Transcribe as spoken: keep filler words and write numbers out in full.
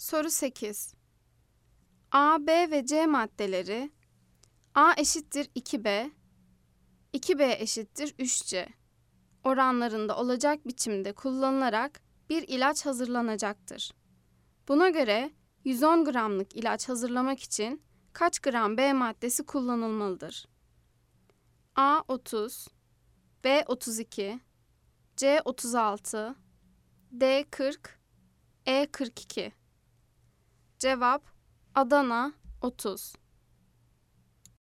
Soru sekiz. A, B ve C maddeleri A eşittir iki B, iki B eşittir üç C oranlarında olacak biçimde kullanılarak bir ilaç hazırlanacaktır. Buna göre yüz on gramlık ilaç hazırlamak için kaç gram B maddesi kullanılmalıdır? A otuz, B otuz iki, C otuz altı, D kırk, E kırk iki. Cevap Adana otuz.